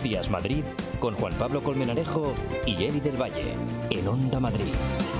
Buenos Días Madrid con Juan Pablo Colmenarejo y Eli del Valle en Onda Madrid.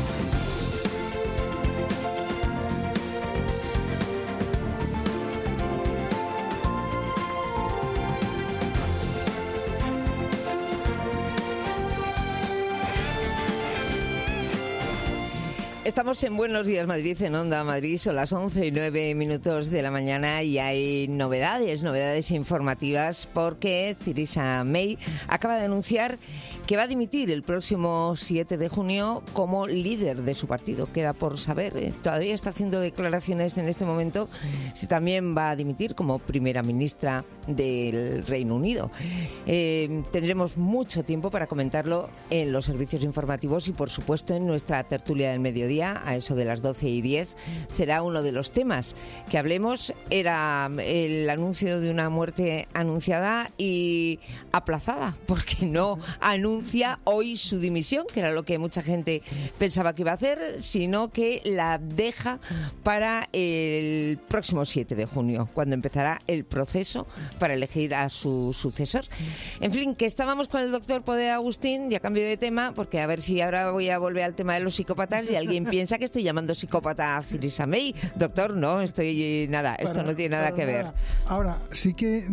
Estamos en Buenos Días Madrid, en Onda Madrid, son las 11:09 de la mañana y hay novedades informativas porque Theresa May acaba de anunciar que va a dimitir el próximo 7 de junio como líder de su partido. Queda por saber, todavía está haciendo declaraciones en este momento si también va a dimitir como primera ministra del Reino Unido. Tendremos mucho tiempo para comentarlo en los servicios informativos y por supuesto en nuestra tertulia del mediodía, a eso de las 12:10, será uno de los temas que hablemos. Era el anuncio de una muerte anunciada y aplazada, porque no anuncia hoy su dimisión, que era lo que mucha gente pensaba que iba a hacer, sino que la deja para el próximo 7 de junio, cuando empezará el proceso para elegir a su sucesor. En fin, que estábamos con el doctor Poder Agustín, y a cambio de tema, porque a ver si ahora voy a volver al tema de los psicópatas y alguien piensa que estoy llamando psicópata a Theresa May. Doctor, no, esto no tiene nada que ver. Ahora, sí que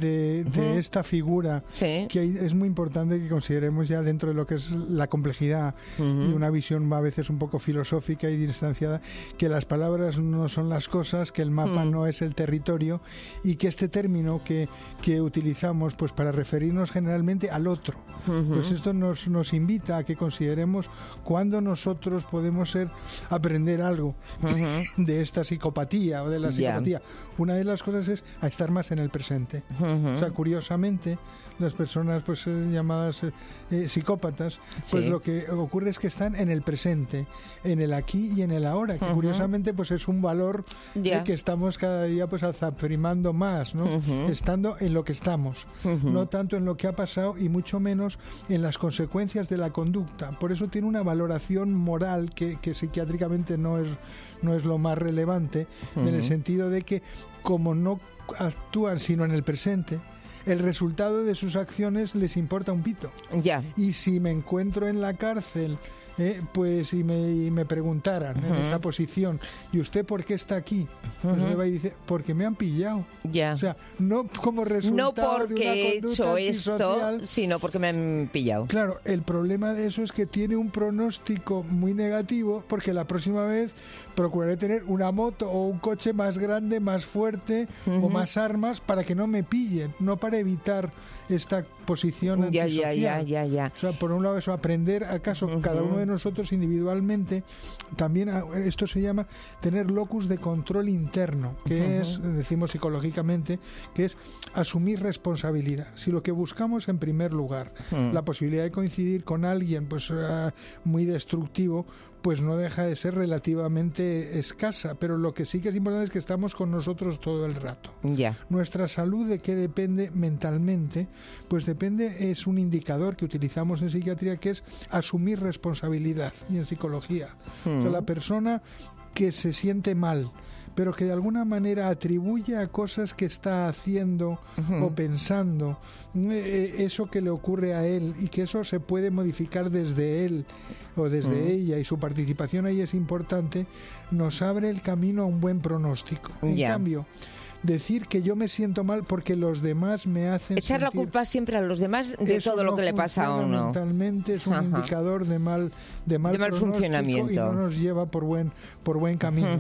de esta figura, sí, que es muy importante que consideremos ya dentro de lo que es la complejidad y una visión a veces un poco filosófica y distanciada, que las palabras no son las cosas, que el mapa no es el territorio y que este término que utilizamos pues para referirnos generalmente al otro, pues esto nos invita a que consideremos cuándo nosotros podemos aprender algo de esta psicopatía o de la psicopatía. Una de las cosas es a estar más en el presente. O sea, curiosamente, las personas pues llamadas psicópatas, pues lo que ocurre es que están en el presente, en el aquí y en el ahora, que curiosamente pues es un valor que estamos cada día pues primando más, ¿no? Estando en lo que estamos, no tanto en lo que ha pasado y mucho menos en las consecuencias de la conducta. Por eso tiene una valoración moral que psiquiátricamente no es lo más relevante, en el sentido de que como no actúan sino en el presente, el resultado de sus acciones les importa un pito. Y si me encuentro en la cárcel, pues y me preguntaran en esa posición, ¿y usted por qué está aquí? Pues me va y dice, porque me han pillado. O sea, no como resultado no porque de una he hecho esto, sino porque me han pillado. Claro, el problema de eso es que tiene un pronóstico muy negativo, porque la próxima vez procuraré tener una moto o un coche más grande, más fuerte o más armas para que no me pillen, no para evitar esta posición antisocial. O sea, por un lado eso, aprender acaso cada uno de nosotros individualmente, también esto se llama tener locus de control interno, que es, decimos psicológicamente, que es asumir responsabilidad. Si lo que buscamos en primer lugar, la posibilidad de coincidir con alguien pues muy destructivo, pues no deja de ser relativamente escasa, pero lo que sí que es importante es que estamos con nosotros todo el rato. Nuestra salud, ¿de qué depende mentalmente? Pues depende, es un indicador que utilizamos en psiquiatría, que es asumir responsabilidad, y en psicología. O sea, la persona que se siente mal, pero que de alguna manera atribuye a cosas que está haciendo o pensando eso que le ocurre a él, y que eso se puede modificar desde él o desde ella, y su participación ahí es importante, nos abre el camino a un buen pronóstico. En cambio, decir que yo me siento mal porque los demás me hacen echar la culpa siempre a los demás de todo lo que le pasa a uno. Mentalmente es un indicador de mal funcionamiento, y no nos lleva por buen camino.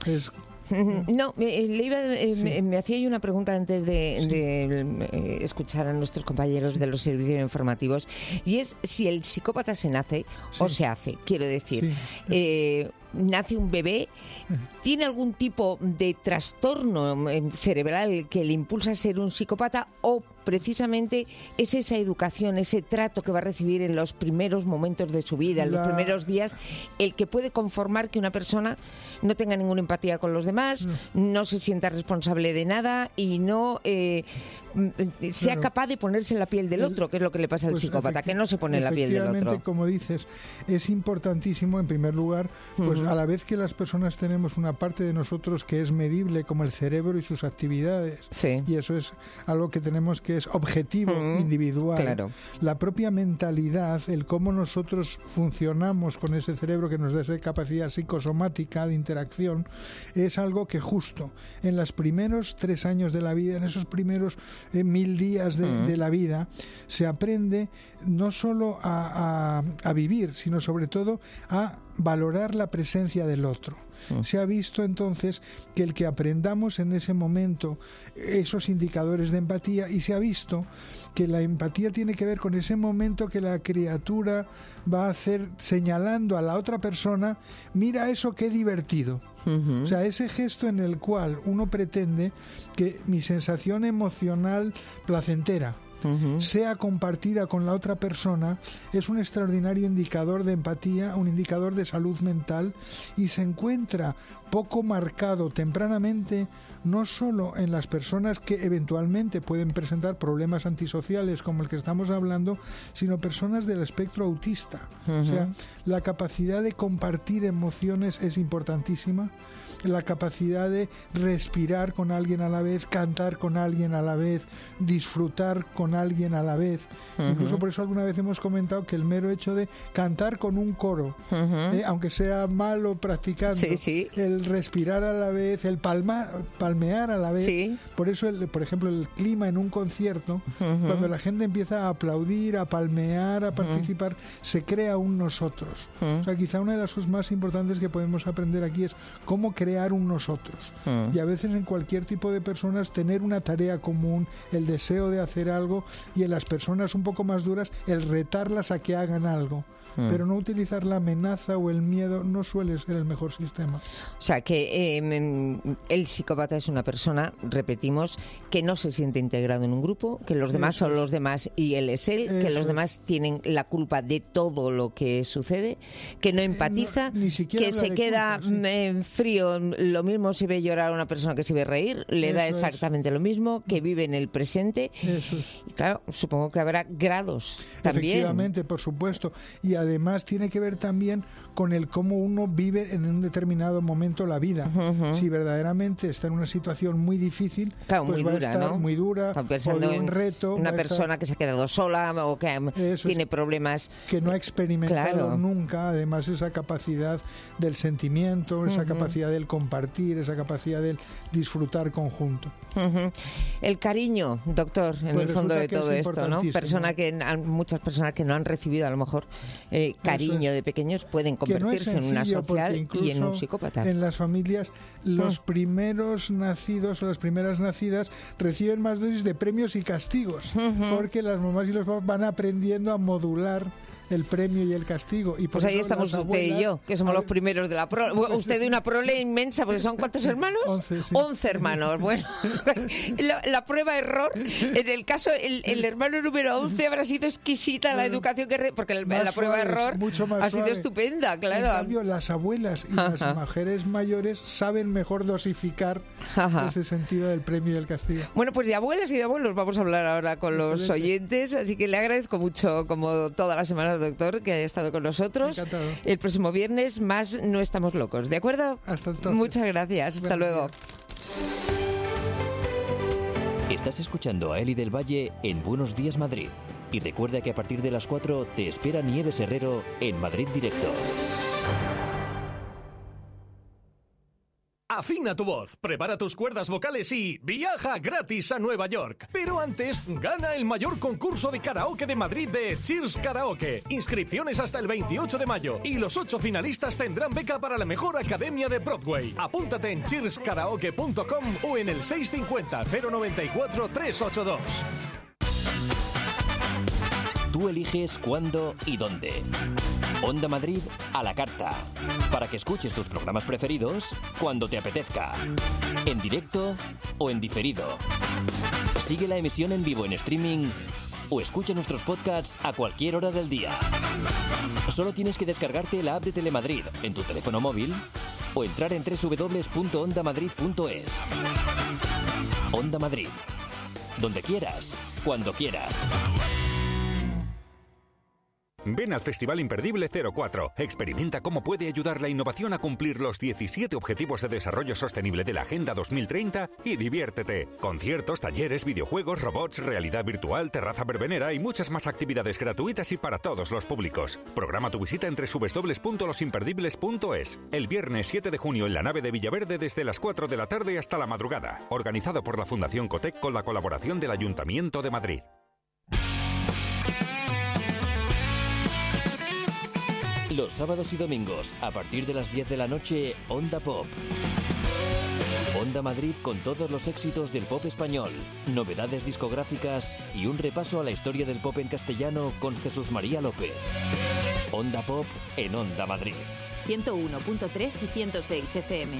No, me hacía yo una pregunta antes de escuchar a nuestros compañeros de los servicios informativos, y es si el psicópata se nace o se hace. Quiero decir, nace un bebé, ¿tiene algún tipo de trastorno cerebral que le impulsa a ser un psicópata, o precisamente es esa educación, ese trato que va a recibir en los primeros momentos de su vida, en los primeros días, el que puede conformar que una persona no tenga ninguna empatía con los demás, no se sienta responsable de nada y no sea capaz de ponerse en la piel del otro, que es lo que le pasa al psicópata, que no se pone en la piel del otro? Como dices, es importantísimo, en primer lugar, pues a la vez que las personas tenemos una parte de nosotros que es medible, como el cerebro y sus actividades, y eso es algo que tenemos que que es objetivo, individual. Claro. La propia mentalidad, el cómo nosotros funcionamos con ese cerebro que nos da esa capacidad psicosomática de interacción, es algo que justo en los primeros 3 años de la vida, en esos primeros 1000 días de la vida, se aprende no solo a vivir, sino sobre todo a valorar la presencia del otro. Se ha visto entonces que el que aprendamos en ese momento esos indicadores de empatía, y se ha visto que la empatía tiene que ver con ese momento que la criatura va a hacer señalando a la otra persona, mira eso, qué divertido. O sea, ese gesto en el cual uno pretende que mi sensación emocional placentera sea compartida con la otra persona, es un extraordinario indicador de empatía, un indicador de salud mental, y se encuentra poco marcado tempranamente no solo en las personas que eventualmente pueden presentar problemas antisociales como el que estamos hablando, sino personas del espectro autista. O sea, la capacidad de compartir emociones es importantísima, la capacidad de respirar con alguien a la vez, cantar con alguien a la vez, disfrutar con alguien a la vez. Incluso por eso alguna vez hemos comentado que el mero hecho de cantar con un coro, aunque sea malo practicando, el respirar a la vez, el palmear a la vez, por eso por ejemplo el clima en un concierto, cuando la gente empieza a aplaudir, a palmear, a participar, se crea un nosotros. O sea, quizá una de las cosas más importantes que podemos aprender aquí es cómo crear un nosotros. Y a veces en cualquier tipo de personas tener una tarea común, el deseo de hacer algo, y en las personas un poco más duras el retarlas a que hagan algo. Pero no utilizar la amenaza o el miedo no suele ser el mejor sistema. O sea, que el psicópata es una persona, repetimos, que no se siente integrado en un grupo, que los demás son los demás y él es él, que los demás tienen la culpa de todo lo que sucede, que no empatiza, que se queda frío. Lo mismo si ve llorar a una persona que si ve reír, le da exactamente lo mismo, que vive en el presente. Y claro, supongo que habrá grados también. Efectivamente, por supuesto. Y además tiene que ver también con el cómo uno vive en un determinado momento la vida. Si verdaderamente está en una situación muy difícil, claro, pues muy va dura, a estar ¿no? muy dura, o de un reto. Una persona que se ha quedado sola o que tiene problemas. Que no ha experimentado nunca, además, esa capacidad del sentimiento, esa capacidad del compartir, esa capacidad del disfrutar conjunto. El cariño, doctor, en el fondo de todo esto, ¿no? Muchas personas que no han recibido a lo mejor cariño de pequeños pueden convertirse en una social y en un psicópata. En las familias, los primeros nacidos o las primeras nacidas reciben más dosis de premios y castigos, porque las mamás y los papás van aprendiendo a modular el premio y el castigo. Y pues ahí estamos usted y yo, que somos los primeros de la prole. Usted de una prole inmensa, porque son ¿cuántos hermanos? 11, sí. 11 hermanos. Bueno, la prueba error, en el caso, el hermano número 11 habrá sido exquisita la educación porque la prueba error ha sido estupenda, claro. En cambio, las abuelas y las mujeres mayores saben mejor dosificar ese sentido del premio y el castigo. Bueno, pues de abuelas y de abuelos vamos a hablar ahora con los oyentes, así que le agradezco mucho, como todas las semanas, doctor, que haya estado con nosotros. Encantado. El próximo viernes más No Estamos Locos, ¿de acuerdo? Hasta entonces. Muchas gracias, hasta luego. Estás escuchando a Eli del Valle en Buenos Días Madrid. Y recuerda que a partir de las 4 te espera Nieves Herrero en Madrid Directo. Afina tu voz, prepara tus cuerdas vocales y viaja gratis a Nueva York. Pero antes, gana el mayor concurso de karaoke de Madrid de Cheers Karaoke. Inscripciones hasta el 28 de mayo. Y los 8 finalistas tendrán beca para la mejor academia de Broadway. Apúntate en cheerskaraoke.com o en el 650 094 382. Tú eliges cuándo y dónde. Onda Madrid a la carta. Para que escuches tus programas preferidos cuando te apetezca. En directo o en diferido. Sigue la emisión en vivo en streaming o escucha nuestros podcasts a cualquier hora del día. Solo tienes que descargarte la app de Telemadrid en tu teléfono móvil o entrar en www.ondamadrid.es. Onda Madrid. Donde quieras, cuando quieras. Ven al Festival Imperdible 04. Experimenta cómo puede ayudar la innovación a cumplir los 17 Objetivos de Desarrollo Sostenible de la Agenda 2030 y diviértete. Conciertos, talleres, videojuegos, robots, realidad virtual, terraza verbenera y muchas más actividades gratuitas y para todos los públicos. Programa tu visita entre www.losimperdibles.es. El viernes 7 de junio en la nave de Villaverde desde las 4 de la tarde hasta la madrugada. Organizado por la Fundación Cotec con la colaboración del Ayuntamiento de Madrid. Los sábados y domingos, a partir de las 10 de la noche, Onda Pop. Onda Madrid con todos los éxitos del pop español, novedades discográficas y un repaso a la historia del pop en castellano con Jesús María López. Onda Pop en Onda Madrid. 101.3 y 106 FM.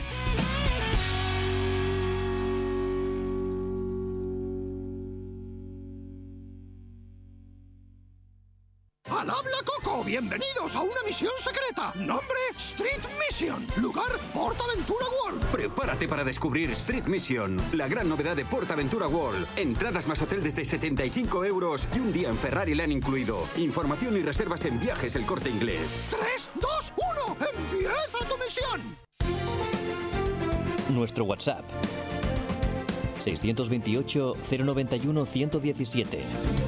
¡Al habla Coco! ¡Bienvenidos a una misión secreta! Nombre, Street Mission. Lugar, PortAventura World. Prepárate para descubrir Street Mission, la gran novedad de PortAventura World. Entradas más hotel desde 75 € y un día en Ferrari le han incluido. Información y reservas en Viajes El Corte Inglés. 3, 2, 1. ¡Empieza tu misión! Nuestro WhatsApp 628 091 117.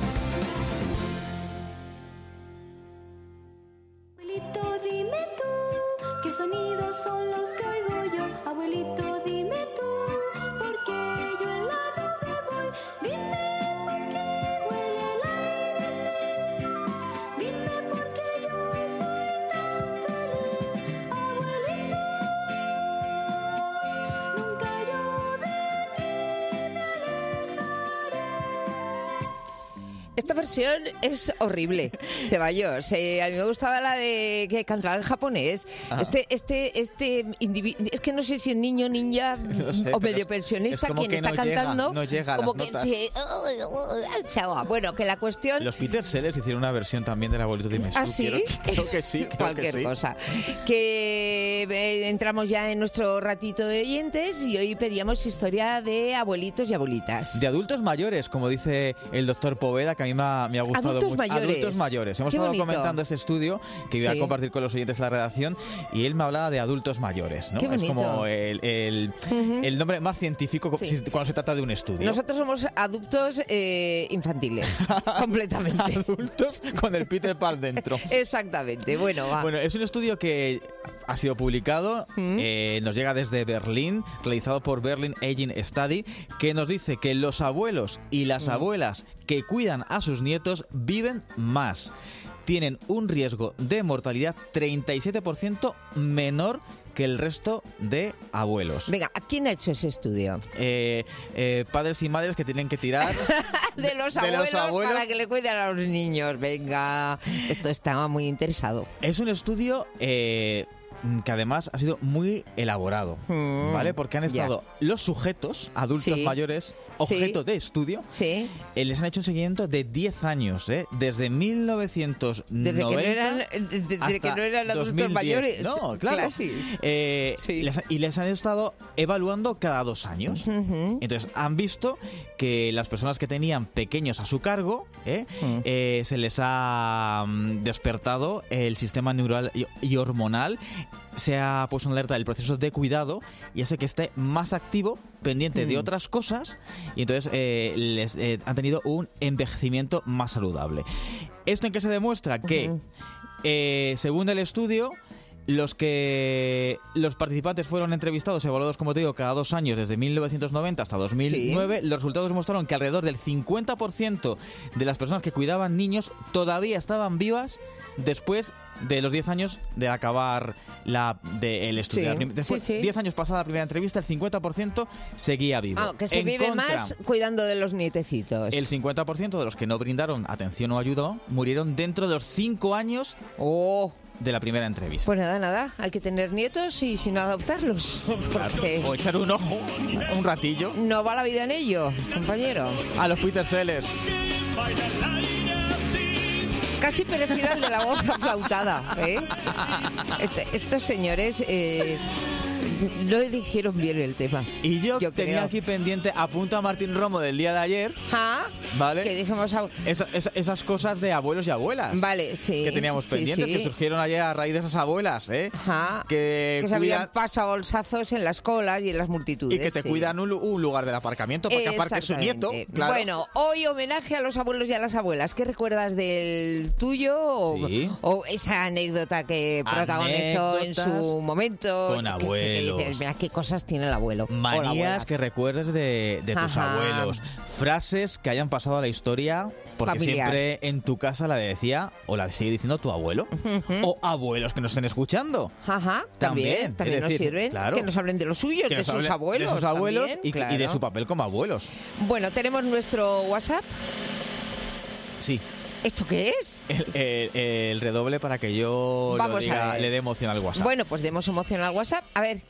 Abuelito, dime tú, ¿qué sonidos son los que oigo yo? Abuelito, dime tú, ¿por qué yo en la nube voy? Dime por qué huele el aire así. Dime por qué yo soy tan feliz. Abuelito, nunca yo de ti me alejaré. Esta versión es horrible, Ceballos. A mí me gustaba la de que cantaba en japonés. Este individuo, es que no sé si es niño, niña No sé, o pero medio pensionista es como quien que está no llega, cantando. no llega a como las que notas. se ahoga. Bueno, que la cuestión. Los Peter Sellers hicieron una versión también del abuelito de Mesú. ¿Ah, sí? Creo que sí. Cualquier cosa. Que entramos ya en nuestro ratito de oyentes y hoy pedíamos historia de abuelitos y abuelitas. De adultos mayores, como dice el doctor Poveda, que a mí me ha gustado Adultos mucho. mayores. Adultos mayores. Hemos Qué estado bonito. comentando este estudio que iba Sí. a compartir con los oyentes de la redacción y él me hablaba de adultos mayores, ¿no? Qué Es bonito. como el nombre más científico Sí. cuando se trata de un estudio. Nosotros somos adultos infantiles, completamente. Adultos con el Peter Pan dentro. Exactamente. Bueno, va. Bueno, es un estudio que ha sido publicado, nos llega desde Berlín, realizado por Berlin Aging Study, que nos dice que los abuelos y las abuelas que cuidan a sus nietos viven más. Tienen un riesgo de mortalidad 37% menor que el resto de abuelos. Venga, ¿quién ha hecho ese estudio? Padres y madres que tienen que tirar De los abuelos para que le cuiden a los niños. Venga, esto estaba muy interesado. Es un estudio que además ha sido muy elaborado, ¿vale? Porque han estado los sujetos, adultos Sí. mayores, objeto Sí. de estudio, Sí. les han hecho un seguimiento de 10 años, desde 1990 Desde que no eran adultos 2010. mayores. No, claro. Claro, sí. Sí. Y les han estado evaluando cada 2 años. Entonces, han visto que las personas que tenían pequeños a su cargo, se les ha despertado el sistema neural y hormonal, se ha puesto en alerta el proceso de cuidado y hace que esté más activo, pendiente de otras cosas, y entonces les han tenido un envejecimiento más saludable. ¿Esto en qué se demuestra? Que, según el estudio, los participantes fueron entrevistados, evaluados, como te digo, cada 2 años, desde 1990 hasta 2009. Los resultados mostraron que alrededor del 50% de las personas que cuidaban niños todavía estaban vivas después de los 10 años de acabar el estudio. Sí, Después, sí, sí. 10 años pasada la primera entrevista, el 50% seguía vivo. Que se En vive contra, más cuidando de los nietecitos. el 50% de los que no brindaron atención o ayuda murieron dentro de los 5 años de la primera entrevista. Pues nada, hay que tener nietos y si no adoptarlos. Porque O echar un ojo, un ratillo. no va la vida en ello, compañero. A los Peter Sellers. Casi prefiero el de la voz aflautada, ¿eh? Estos señores no eligieron bien el tema. Y yo tenía creo. aquí pendiente, apunta a Martín Romo del día de ayer, ¿vale? Que dijimos esas cosas de abuelos y abuelas. Vale, sí. Que teníamos pendientes, que surgieron ayer a raíz de esas abuelas, ¿eh? Que se habían pasado bolsazos en las colas y en las multitudes. Y que te cuidan un lugar del aparcamiento para que aparque su nieto. Claro. Bueno, hoy homenaje a los abuelos y a las abuelas. ¿Qué recuerdas del tuyo o esa anécdota que protagonizó en su momento? Con abuelos. Que dices, mira qué cosas tiene el abuelo. Manías que recuerdes de tus abuelos. Frases que hayan pasado a la historia. Porque familiar. Siempre en tu casa la decía o la sigue diciendo tu abuelo o abuelos que nos estén escuchando. También nos sirven. Claro, que nos hablen de los suyos, de sus abuelos. De sus abuelos también, y de su papel como abuelos. Bueno, tenemos nuestro WhatsApp. Sí. ¿Esto qué es? El redoble para que yo lo diga, le dé emoción al WhatsApp. Bueno, pues demos emoción al WhatsApp. A ver.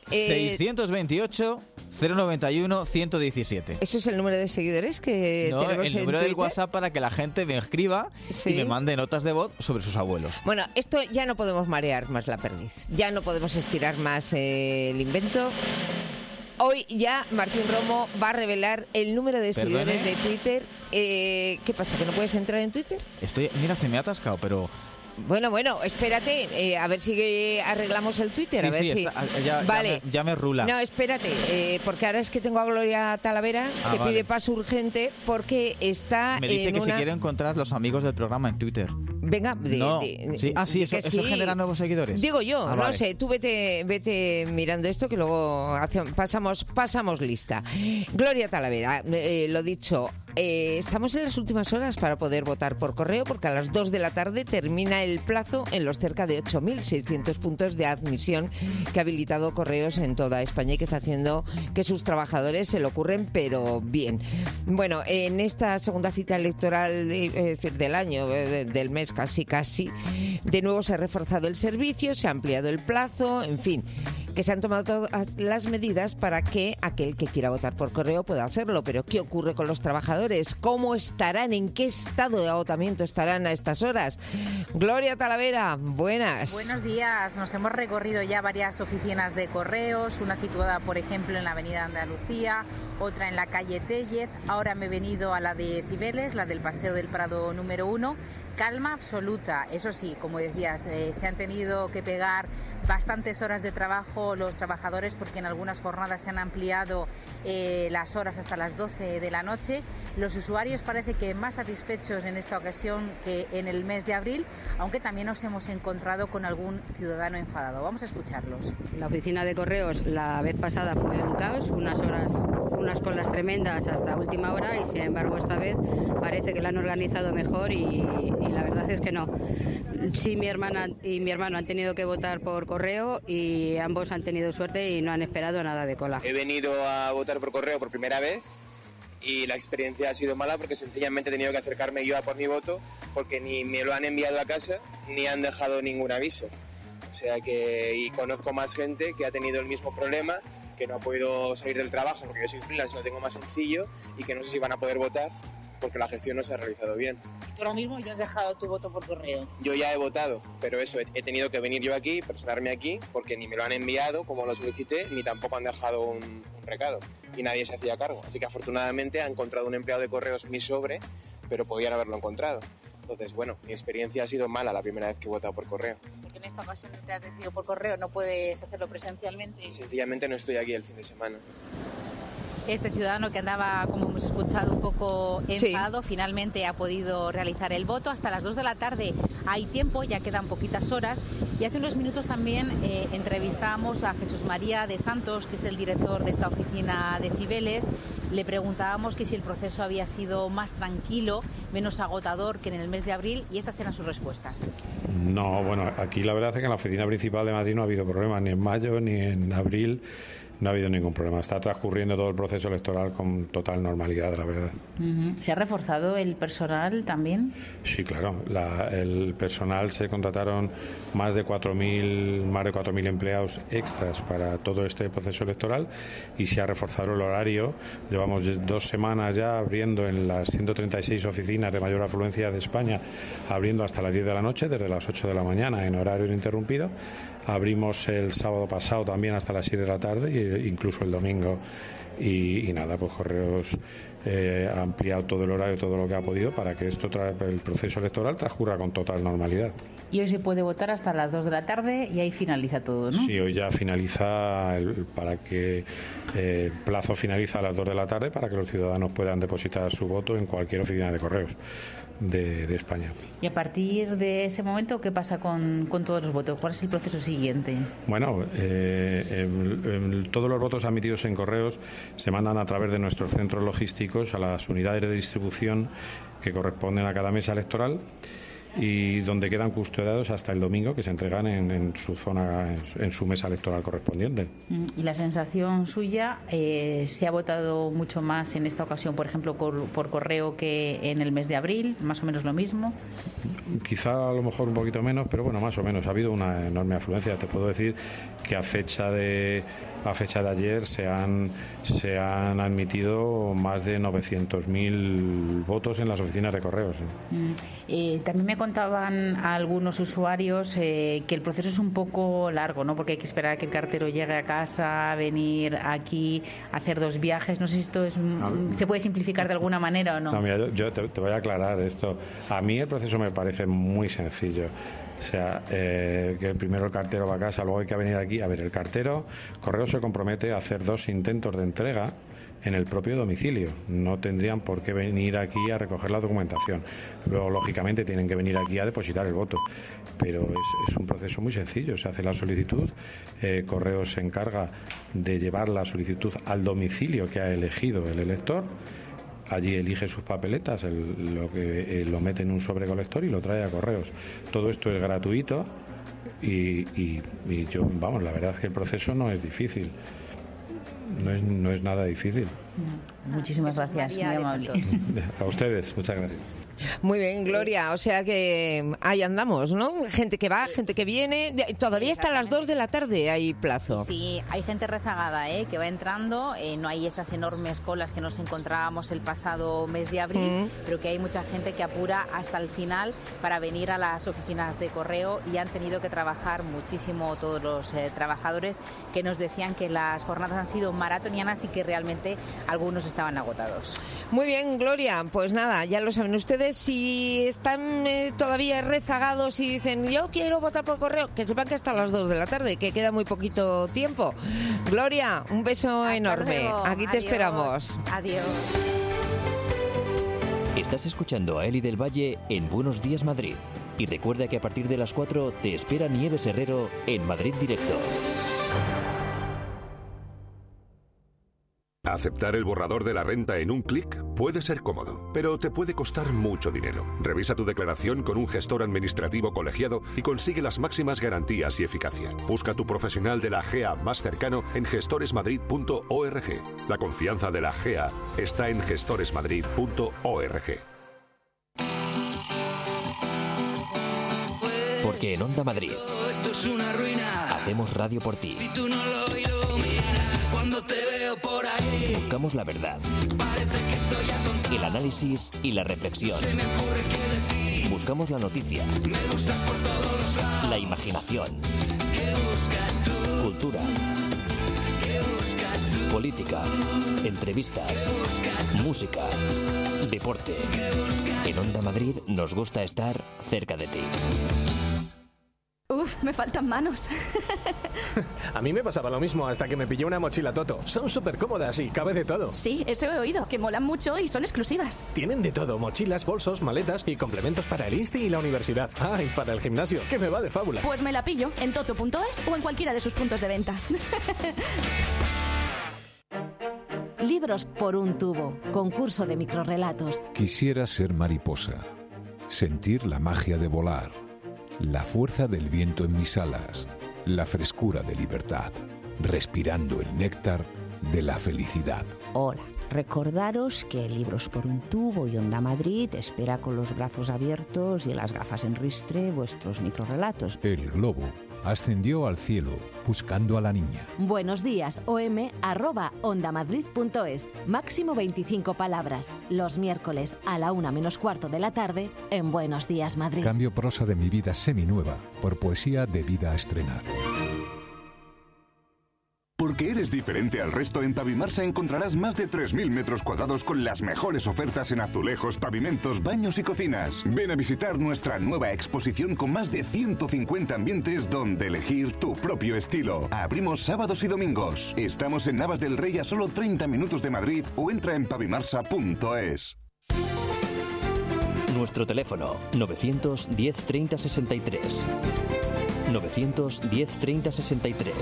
628 091 117. ¿Eso es el número de seguidores que tenemos en el número Twitter? del WhatsApp para que la gente me escriba y me mande notas de voz sobre sus abuelos. Bueno, esto ya no podemos marear más la perdiz. Ya no podemos estirar más el invento. Hoy ya Martín Romo va a revelar el número de seguidores de Twitter. ¿Qué pasa? ¿Que no puedes entrar en Twitter? Mira, se me ha atascado, pero... Bueno, espérate, a ver si arreglamos el Twitter. Vale. Ya me rula. No, espérate, porque ahora es que tengo a Gloria Talavera que pide paso urgente porque está me dice que se quiere encontrar los amigos del programa en Twitter. Venga, eso genera nuevos seguidores. Digo yo, no vale. sé, tú vete mirando esto que luego pasamos lista. Gloria Talavera, lo dicho, estamos en las últimas horas para poder votar por correo porque a las 2 de la tarde termina el plazo en los cerca de 8.600 puntos de admisión que ha habilitado Correos en toda España y que está haciendo que sus trabajadores se lo ocurren, pero bien. Bueno, en esta segunda cita electoral del año, del mes casi, de nuevo se ha reforzado el servicio, se ha ampliado el plazo, en fin, que se han tomado todas las medidas para que aquel que quiera votar por correo pueda hacerlo. Pero ¿qué ocurre con los trabajadores? ¿Cómo estarán? ¿En qué estado de agotamiento estarán a estas horas? Gloria Talavera, buenas. Buenos días. Nos hemos recorrido ya varias oficinas de correos, una situada, por ejemplo, en la avenida Andalucía, otra en la calle Tellez. Ahora me he venido a la de Cibeles, la del Paseo del Prado número 1. Calma absoluta, eso sí, como decías, se han tenido que pegar bastantes horas de trabajo los trabajadores porque en algunas jornadas se han ampliado las horas hasta las 12 de la noche. Los usuarios parece que más satisfechos en esta ocasión que en el mes de abril, aunque también nos hemos encontrado con algún ciudadano enfadado. Vamos a escucharlos. La oficina de correos la vez pasada fue un caos, unas colas tremendas hasta última hora y sin embargo esta vez parece que la han organizado mejor y la verdad es que no. Sí, mi hermana y mi hermano han tenido que votar por correo y ambos han tenido suerte y no han esperado nada de cola. He venido a votar por correo por primera vez y la experiencia ha sido mala porque sencillamente he tenido que acercarme yo a por mi voto porque ni me lo han enviado a casa ni han dejado ningún aviso. O sea que y conozco más gente que ha tenido el mismo problema, que no ha podido salir del trabajo porque yo soy freelance y lo tengo más sencillo y que no sé si van a poder votar porque la gestión no se ha realizado bien. ¿Tú ahora mismo ya has dejado tu voto por correo? Yo ya he votado, pero eso, he tenido que venir yo aquí, personarme aquí, porque ni me lo han enviado como lo solicité, ni tampoco han dejado un recado. Y nadie se hacía cargo. Así que afortunadamente ha encontrado un empleado de correos mi sobre, pero podían haberlo encontrado. Entonces, bueno, mi experiencia ha sido mala la primera vez que he votado por correo. Porque en esta ocasión te has decidido por correo, no puedes hacerlo presencialmente. Sencillamente no estoy aquí el fin de semana. Este ciudadano que andaba, como hemos escuchado, un poco enfadado, finalmente ha podido realizar el voto. Hasta las 2 de la tarde hay tiempo, ya quedan poquitas horas. Y hace unos minutos también entrevistábamos a Jesús María de Santos, que es el director de esta oficina de Cibeles. Le preguntábamos que si el proceso había sido más tranquilo, menos agotador que en el mes de abril, y estas eran sus respuestas. No, bueno, aquí la verdad es que en la oficina principal de Madrid no ha habido problemas, ni en mayo ni en abril. No ha habido ningún problema. Está transcurriendo todo el proceso electoral con total normalidad, la verdad. ¿Se ha reforzado el personal también? Sí, claro. El personal, se contrataron más de 4.000 empleados extras para todo este proceso electoral y se ha reforzado el horario. Llevamos 2 semanas ya abriendo en las 136 oficinas de mayor afluencia de España, abriendo hasta las 10 de la noche, desde las 8 de la mañana en horario ininterrumpido. Abrimos el sábado pasado también hasta las 7 de la tarde e incluso el domingo. Y nada, pues Correos ha ampliado todo el horario, todo lo que ha podido para que el proceso electoral transcurra con total normalidad. Y hoy se puede votar hasta las 2 de la tarde y ahí finaliza todo, ¿no? Sí, hoy ya finaliza el plazo finaliza a las 2 de la tarde para que los ciudadanos puedan depositar su voto en cualquier oficina de correos de España. Y a partir de ese momento, ¿qué pasa con todos los votos? ¿Cuál es el proceso siguiente? Bueno, todos los votos admitidos en correos se mandan a través de nuestros centros logísticos a las unidades de distribución que corresponden a cada mesa electoral y donde quedan custodiados hasta el domingo, que se entregan en su zona, en su mesa electoral correspondiente. Y la sensación suya, ¿se ha votado mucho más en esta ocasión, por ejemplo, por correo que en el mes de abril? ¿Más o menos lo mismo? Quizá a lo mejor un poquito menos, pero bueno, más o menos. Ha habido una enorme afluencia. Te puedo decir que a fecha de ayer se han admitido más de 900.000 votos en las oficinas de correos. También me contaban a algunos usuarios que el proceso es un poco largo, ¿no? Porque hay que esperar a que el cartero llegue a casa, venir aquí, hacer 2 viajes. No sé si esto se puede simplificar de alguna manera o no. No, mira, yo te voy a aclarar esto. A mí el proceso me parece muy sencillo. O sea, que primero el cartero va a casa, luego hay que venir aquí. A ver, el cartero, Correo se compromete a hacer 2 intentos de entrega en el propio domicilio. No tendrían por qué venir aquí a recoger la documentación. Luego, lógicamente, tienen que venir aquí a depositar el voto. Pero es un proceso muy sencillo. Se hace la solicitud, Correo se encarga de llevar la solicitud al domicilio que ha elegido el elector. Allí elige sus papeletas, lo mete en un sobrecolector y lo trae a Correos. Todo esto es gratuito y yo, vamos, la verdad es que el proceso no es difícil. No es nada difícil. Muchísimas gracias, muy amable. A ustedes, muchas gracias. Muy bien, Gloria, o sea que ahí andamos, ¿no? Gente que va, gente que viene, todavía hasta las 2 de la tarde hay plazo. Sí, hay gente rezagada, que va entrando, no hay esas enormes colas que nos encontrábamos el pasado mes de abril, pero que hay mucha gente que apura hasta el final para venir a las oficinas de correo y han tenido que trabajar muchísimo todos los trabajadores que nos decían que las jornadas han sido maratonianas y que realmente algunos estaban agotados. Muy bien, Gloria, pues nada, ya lo saben ustedes. Si están todavía rezagados y dicen yo quiero votar por correo, que sepan que hasta las 2 de la tarde, que queda muy poquito tiempo. Gloria, un beso enorme. Luego. Aquí te esperamos. Adiós. Estás escuchando a Eli del Valle en Buenos Días Madrid. Y recuerda que a partir de las 4 te espera Nieves Herrero en Madrid Directo. Aceptar el borrador de la renta en un clic puede ser cómodo, pero te puede costar mucho dinero. Revisa tu declaración con un gestor administrativo colegiado y consigue las máximas garantías y eficacia. Busca tu profesional de la GEA más cercano en gestoresmadrid.org. La confianza de la GEA está en gestoresmadrid.org. Porque en Onda Madrid esto es una ruina. Hacemos radio por ti. Si tú no lo iluminas cuando te veo por ahí. Buscamos la verdad, Parece que estoy atontado. el análisis y la reflexión. Se me ocurre qué decir. Buscamos la noticia, Me gustas por todos los lados. la imaginación, ¿Qué buscas tú? cultura, ¿Qué buscas tú? política, entrevistas, música, deporte. En Onda Madrid nos gusta estar cerca de ti. Uf, me faltan manos. A mí me pasaba lo mismo hasta que me pillé una mochila Toto. Son súper cómodas y cabe de todo. Sí, eso he oído, que molan mucho y son exclusivas. Tienen de todo, mochilas, bolsos, maletas y complementos para el Insti y la universidad. Ah, y para el gimnasio, que me va de fábula. Pues me la pillo en toto.es o en cualquiera de sus puntos de venta. Libros por un tubo, concurso de microrrelatos. Quisiera ser mariposa, sentir la magia de volar, la fuerza del viento en mis alas, la frescura de libertad, respirando el néctar de la felicidad. Hola, recordaros que Libros por un tubo y Onda Madrid espera con los brazos abiertos y las gafas en ristre vuestros microrrelatos. El globo ascendió al cielo buscando a la niña. Buenos días, om@ondamadrid.es. Máximo 25 palabras. Los miércoles a la 1:45 de la tarde en Buenos Días Madrid. Cambio prosa de mi vida seminueva por poesía de vida a estrenar. Porque eres diferente al resto, en Pavimarsa encontrarás más de 3.000 metros cuadrados con las mejores ofertas en azulejos, pavimentos, baños y cocinas. Ven a visitar nuestra nueva exposición con más de 150 ambientes donde elegir tu propio estilo. Abrimos sábados y domingos. Estamos en Navas del Rey a solo 30 minutos de Madrid o entra en pavimarsa.es. Nuestro teléfono 910 30 63. 910 30 63.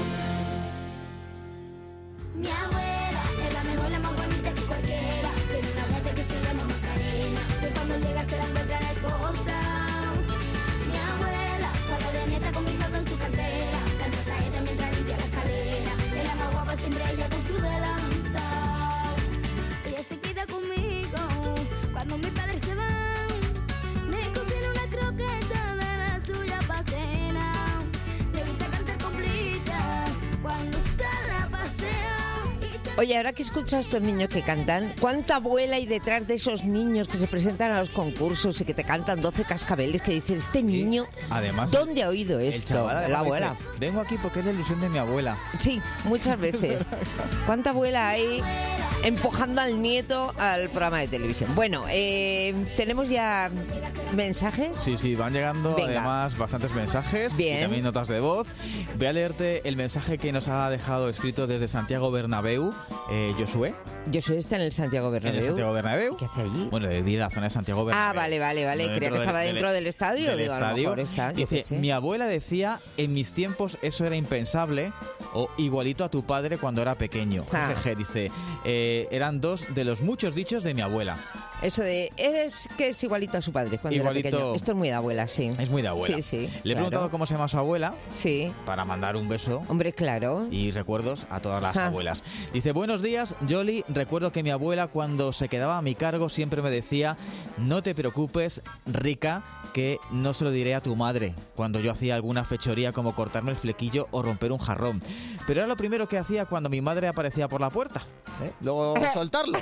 Mi abuela es la mejor, la más bonita que cualquiera. Tiene una gata que se llama Macarena, que cuando llega se la encuentra en el portal. Mi abuela sale de nieta con mi foto en su cartera, canta saeta mientras limpia la escalera. Es la más guapa siempre ella con su delantal. Ella se queda conmigo cuando mis padres se van. Me cocina una croqueta de la suya pa' cena. Le gusta cantar complitas cuando sale a pasear. Oye, ahora que escucho a estos niños que cantan, ¿cuánta abuela hay detrás de esos niños que se presentan a los concursos y que te cantan 12 cascabeles que dicen, este niño, Además, ¿dónde ha oído esto? chaval, además, La abuela. dice, vengo aquí porque es la ilusión de mi abuela. Sí, muchas veces. ¿Cuánta abuela hay empujando al nieto al programa de televisión? Bueno, ¿tenemos ya mensajes? Sí, van llegando Venga. además bastantes mensajes Bien. y también notas de voz. Voy a leerte el mensaje que nos ha dejado escrito desde Santiago Bernabéu, Josué. Josué está en el Santiago Bernabéu. En el Santiago Bernabéu. ¿Qué hace allí? Bueno, de vivir en la zona de Santiago Bernabéu. Ah, vale. Creía que estaba dentro del estadio. del Digo, a lo estadio. mejor está, yo qué Dice, sé. mi abuela decía, en mis tiempos eso era impensable, o igualito a tu padre cuando era pequeño. Ah. Jeje, dice, eran dos de los muchos dichos de mi abuela. Eso de, eres que es igualito a su padre cuando Igualito. era pequeño. Esto es muy de abuela, sí. Es muy de abuela. Sí, Le he claro. preguntado cómo se llama su abuela. Sí. Para mandar un beso. Hombre, claro. Y recuerdos a todas las Ah. abuelas. Dice, buenos días, Yoli. Recuerdo que mi abuela cuando se quedaba a mi cargo siempre me decía, no te preocupes, rica, que no se lo diré a tu madre cuando yo hacía alguna fechoría como cortarme el flequillo o romper un jarrón. Pero era lo primero que hacía cuando mi madre aparecía por la puerta. Luego soltarlo.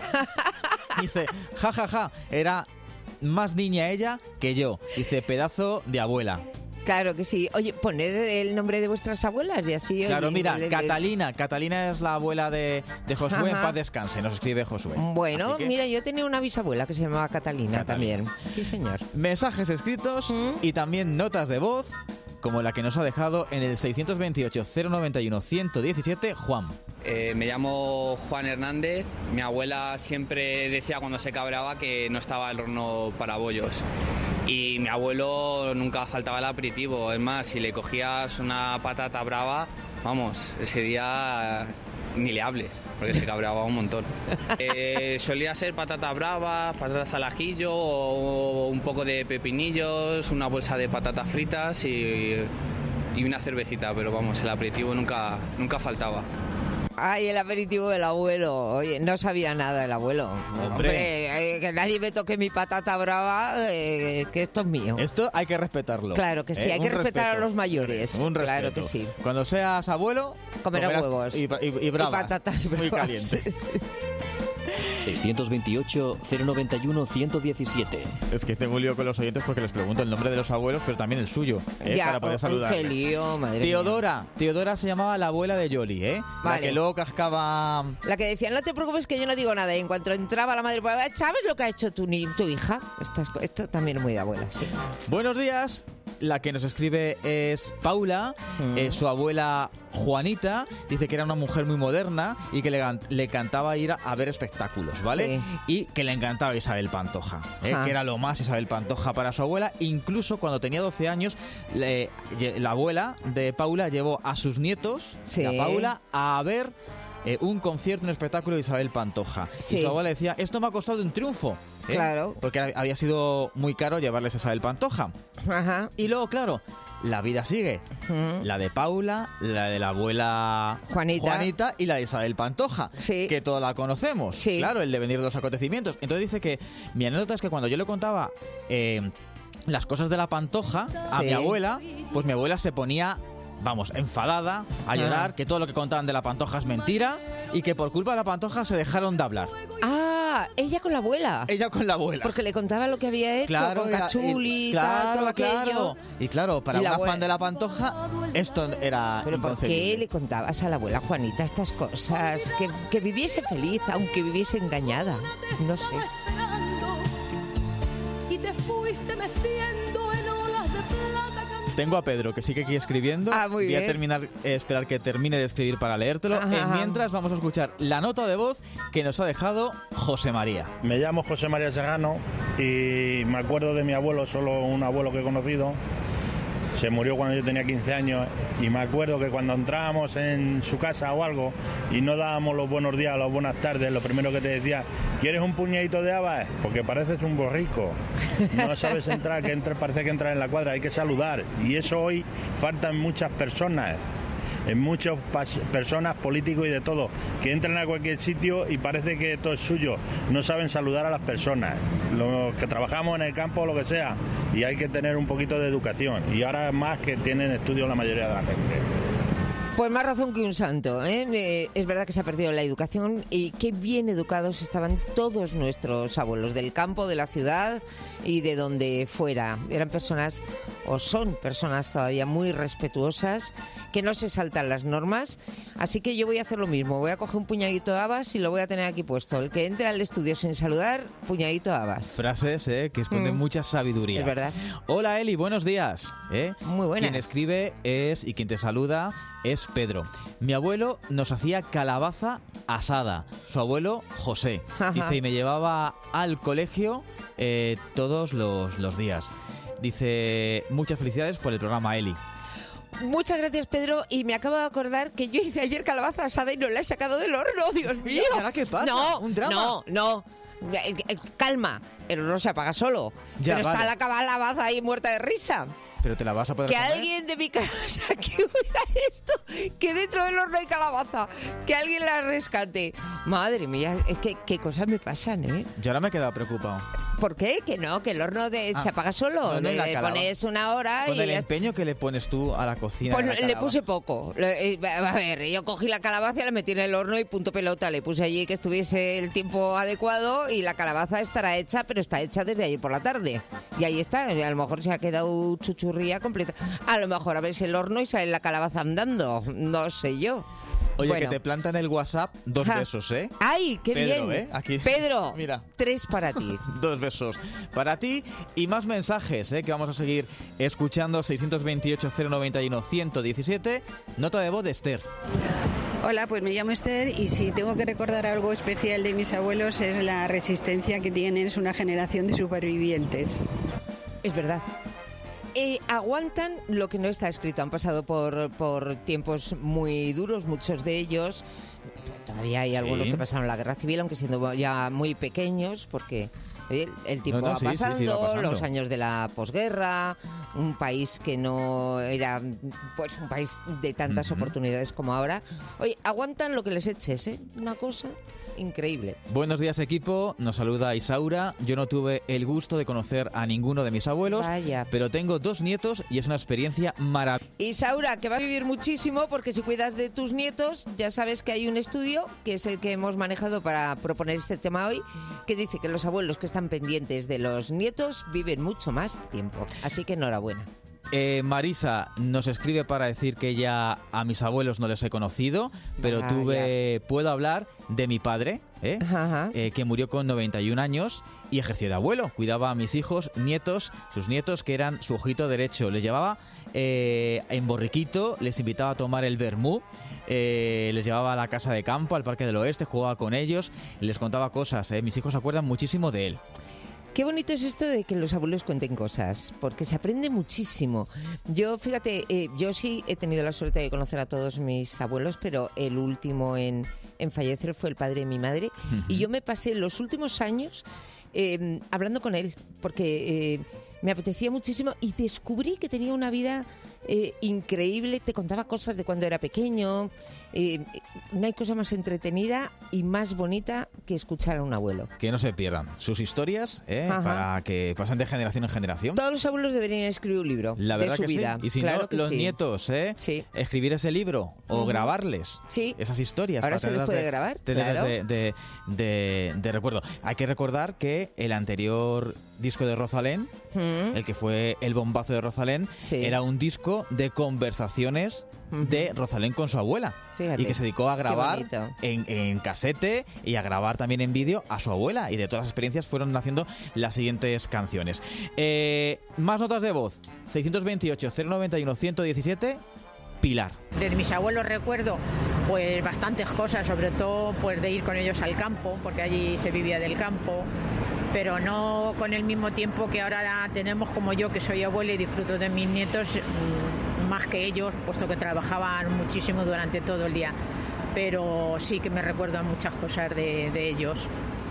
Dice, ja, era más niña ella que yo. Dice, pedazo de abuela. Claro que sí. Oye, poner el nombre de vuestras abuelas y así... Claro, oye, mira, le- Catalina es la abuela de Josué, en Ajá. paz descanse, nos escribe Josué. Bueno, Así que, mira, yo tenía una bisabuela que se llamaba Catalina también. Sí, señor. mensajes escritos y también notas de voz, como la que nos ha dejado en el 628-091-117, Juan. Me llamo Juan Hernández. Mi abuela siempre decía cuando se cabreaba que no estaba el horno para bollos. Y mi abuelo nunca faltaba el aperitivo. Es más, si le cogías una patata brava, vamos, ese día ni le hables, porque se cabreaba un montón. Solía ser patatas bravas, patatas al ajillo, o un poco de pepinillos, una bolsa de patatas fritas y una cervecita, pero vamos, el aperitivo nunca faltaba. Ay, el aperitivo del abuelo. Oye, no sabía nada el abuelo. Hombre, que nadie me toque mi patata brava, que esto es mío. Esto hay que respetarlo. Claro que sí, hay Un que respetar respeto. a los mayores. Un respeto. Claro que sí. Cuando seas abuelo, Comerás huevos. y bravas. Y patatas Muy bravas. caliente. 628-091-117. Es que tengo un lío con los oyentes porque les pregunto el nombre de los abuelos, pero también el suyo, Ya, para poder saludar. qué lío, madre mía. Teodora se llamaba la abuela de Yoli, ¿eh? La Vale. que luego cascaba... La que decía, no te preocupes que yo no digo nada. Y en cuanto entraba la madre, ¿sabes lo que ha hecho tu hija? Esto también es muy de abuela, sí. Buenos días. La que nos escribe es Paula, su abuela Juanita, dice que era una mujer muy moderna y que le encantaba ir a ver espectáculos, ¿vale? Sí. Y que le encantaba Isabel Pantoja, Ajá. que era lo más Isabel Pantoja para su abuela. Incluso cuando tenía 12 años, la abuela de Paula llevó a sus nietos, Sí. y a Paula, a ver un concierto, un espectáculo de Isabel Pantoja. Sí. Y su abuela decía, esto me ha costado un triunfo. Claro. Porque había sido muy caro llevarles a Isabel Pantoja. Ajá. Y luego, claro, la vida sigue. La de Paula, la de la abuela Juanita y la de Isabel Pantoja, que todos la conocemos. Claro, el devenir de los acontecimientos. Entonces dice que mi anécdota es que cuando yo le contaba las cosas de la Pantoja a Sí. mi abuela, pues mi abuela se ponía... Vamos, enfadada, a llorar, que todo lo que contaban de la Pantoja es mentira y que por culpa de la Pantoja se dejaron de hablar. Ah, Ah, ella con la abuela. Ella con la abuela. Porque le contaba lo que había hecho Claro, con era- Cachuli, claro, todo aquello. claro. Y claro, para Y la una fan abue- de la Pantoja, esto era Pero ¿por inconcebible. qué le contabas a la abuela Juanita estas cosas? Que viviese feliz, aunque viviese engañada. No sé. Y te fuiste metiendo en olas de plata. Tengo a Pedro, que sigue aquí escribiendo. Ah, muy Voy a bien. terminar, esperar que termine de escribir para leértelo. Ajá. Mientras vamos a escuchar la nota de voz que nos ha dejado José María. Me llamo José María Serrano y me acuerdo de mi abuelo, solo un abuelo que he conocido. Se murió cuando yo tenía 15 años y me acuerdo que cuando entrábamos en su casa o algo y no dábamos los buenos días o las buenas tardes, lo primero que te decía, ¿quieres un puñadito de habas? Porque pareces un borrico. No sabes entrar, parece que entras en la cuadra, hay que saludar. Y eso hoy falta en muchas personas. En muchas personas, políticos y de todo, que entran a cualquier sitio y parece que todo es suyo. No saben saludar a las personas, los que trabajamos en el campo o lo que sea, y hay que tener un poquito de educación. Y ahora más que tienen estudios la mayoría de la gente. Pues más razón que un santo, ¿eh? Es verdad que se ha perdido la educación y qué bien educados estaban todos nuestros abuelos del campo, de la ciudad y de donde fuera. Eran personas, o son personas todavía muy respetuosas, que no se saltan las normas. Así que yo voy a hacer lo mismo. Voy a coger un puñadito de habas y lo voy a tener aquí puesto. El que entre al estudio sin saludar, puñadito de habas. Frases que esconden mucha sabiduría. Es verdad. Hola Eli, buenos días. Muy buenas. Quien escribe y quien te saluda es Pedro. Mi abuelo nos hacía calabaza asada. Su abuelo, José. Ajá. Dice, y me llevaba al colegio todos los días. Dice, muchas felicidades por el programa, Eli. Muchas gracias, Pedro. Y me acabo de acordar que yo hice ayer calabaza asada y no la he sacado del horno, Dios mío. ¿Y ahora qué pasa? No, ¿Un drama? no. Calma, el horno se apaga solo. Ya, pero está vale. la calabaza ahí muerta de risa. Pero te la vas a poder Que comer. alguien de mi casa que oiga esto, que dentro del horno hay calabaza, que alguien la rescate. Madre mía, es que qué cosas me pasan, ¿eh? Yo ahora me he quedado preocupado. ¿Por qué? Que no, que el horno se apaga solo. No, la Le calabaza. pones una hora Con y el ya empeño que le pones tú a la cocina. Pues de la le calabaza. puse poco. A ver, yo cogí la calabaza y la metí en el horno y punto pelota. Le puse allí que estuviese el tiempo adecuado y la calabaza estará hecha, pero está hecha desde ayer por la tarde. Y ahí está. A lo mejor se ha quedado chuchurría completa. A lo mejor abres el horno y sale la calabaza andando. No sé yo. Oye, Bueno. que te plantan el WhatsApp 2 Ja. besos, ¿eh? ¡Ay, qué Pedro, bien! Aquí. Pedro, Mira. 3 para ti. 2 besos para ti y más mensajes que vamos a seguir escuchando. 628-091-117. Nota de voz de Esther. Hola, pues me llamo Esther y si tengo que recordar algo especial de mis abuelos es la resistencia que tienen, es una generación de supervivientes. Es verdad. Aguantan lo que no está escrito. Han pasado por tiempos muy duros, muchos de ellos. Todavía hay algunos Sí. que pasaron la guerra civil, aunque siendo ya muy pequeños, porque el tiempo No, va sí, sí, sí, pasando, va pasando. los años de la posguerra, un país que no era pues un país de tantas oportunidades como ahora. Oye, aguantan lo que les eches, ¿eh? Una cosa increíble. Buenos días, equipo. Nos saluda Isaura. Yo no tuve el gusto de conocer a ninguno de mis abuelos, Vaya. pero tengo 2 nietos y es una experiencia maravillosa. Y Saura, que va a vivir muchísimo porque si cuidas de tus nietos, ya sabes que hay un estudio, que es el que hemos manejado para proponer este tema hoy, que dice que los abuelos que están pendientes de los nietos viven mucho más tiempo. Así que enhorabuena. Marisa nos escribe para decir que ya a mis abuelos no les he conocido, pero puedo hablar de mi padre, que murió con 91 años y ejerció de abuelo. Cuidaba a mis hijos, nietos, sus nietos que eran su ojito derecho. Les llevaba en borriquito, les invitaba a tomar el vermú, les llevaba a la casa de campo, al Parque del Oeste, jugaba con ellos, les contaba cosas. Mis hijos se acuerdan muchísimo de él. Qué bonito es esto de que los abuelos cuenten cosas, porque se aprende muchísimo. Yo, fíjate, yo sí he tenido la suerte de conocer a todos mis abuelos, pero el último en fallecer fue el padre de mi madre. Y yo me pasé los últimos años hablando con él, porque me apetecía muchísimo y descubrí que tenía una vida increíble, te contaba cosas de cuando era pequeño. No hay cosa más entretenida y más bonita que escuchar a un abuelo. Que no se pierdan sus historias, para que pasen de generación en generación. Todos los abuelos deberían escribir un libro de su vida. Sí. Y si claro no, los nietos, escribir ese libro o grabarles esas historias. Ahora se les puede grabar, claro. de recuerdo. Hay que recordar que el anterior disco de Rosalén, el que fue el bombazo de Rosalén, era un disco de conversaciones de Rosalén con su abuela. Fíjate, y que se dedicó a grabar en casete y a grabar también en vídeo a su abuela, y de todas las experiencias fueron naciendo las siguientes canciones. Más notas de voz: 628-091-117. Pilar. De mis abuelos recuerdo pues bastantes cosas, sobre todo pues de ir con ellos al campo, porque allí se vivía del campo, pero no con el mismo tiempo que ahora tenemos, como yo, que soy abuela y disfruto de mis nietos más que ellos, puesto que trabajaban muchísimo durante todo el día. Pero sí que me recuerdo muchas cosas de ellos.